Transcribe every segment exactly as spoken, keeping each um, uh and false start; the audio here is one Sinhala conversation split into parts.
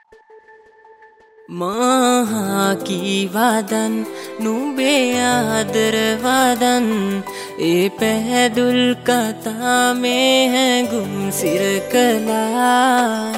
මහා කීවදන් නුඹේ ආදරවදන් ඒ පැහැදුල් කතා මේ හැඟුම් සිර කළා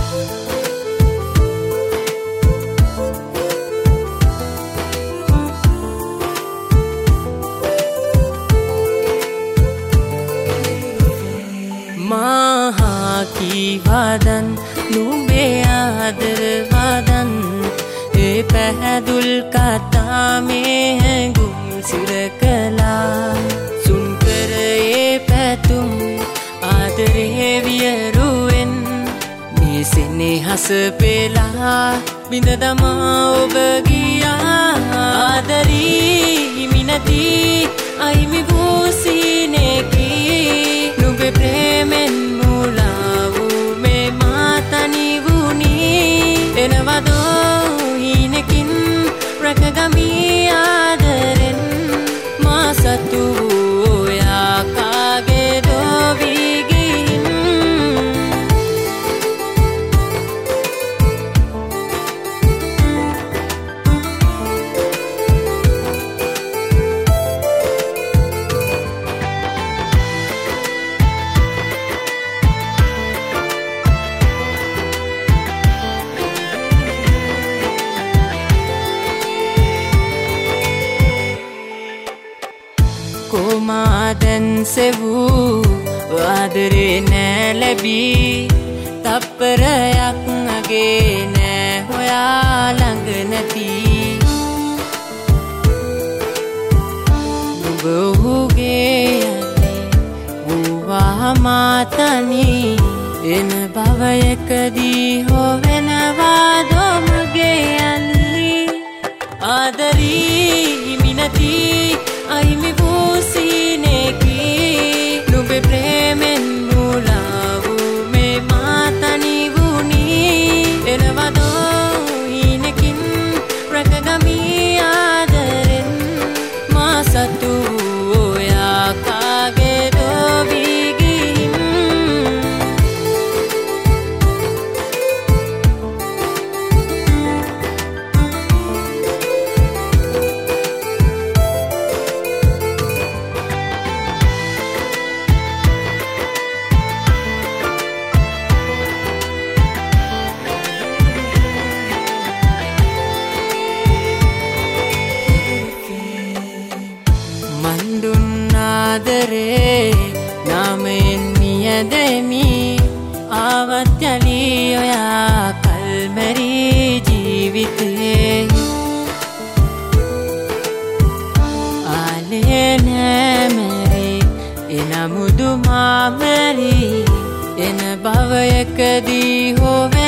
මහා කීවදන් නුඹේ ආදරවදන් ඒ පැහැදුල් කතා මේ හැඟුම් සිර කළා සුන් කර ඒ පැතුම් ආදරේ වියරුවෙන් මේ සෙනෙහස පෙළා බිඳ දමා ඔබ ගියා ආදරී මිනති අයිමි වූ සීනෙකි නුඹේ ප්‍රේමෙන් මුලා වූ මේ මා තනි වුණි එනවදෝ හිනකින් රැකගමි ආදරෙන් මා සතු ඔයා කාගේ දොවී ගිහින් කොමාදැන් සෙවූ ආදරේ නෑ ලැබී තප්පරයක් අගේ නෑ හොයා ළඟ නැති නුඹ ඔහුගේ යන්නේ වූවා මාතනි එන භවයකදී හොවෙනවා දොමගේ යලි ආදරී මිනති අයිමි වූ සීනෙකි නුඹේ ප්‍රේමෙන් මුලා වූ මේ මා තනි වුණි එනවදෝ හිනකින් රැකගමි ආදරෙන් මා සතු ඔයා කාගේ දොවී ගිහින් ආදරේ නාමයෙන් මියදෙමි ආවත් යලි ඔයා කල්මැරි ජීවිතේ ආලේ නෑමැරි එනමුදු මාමැරි එන භවයකදී හොව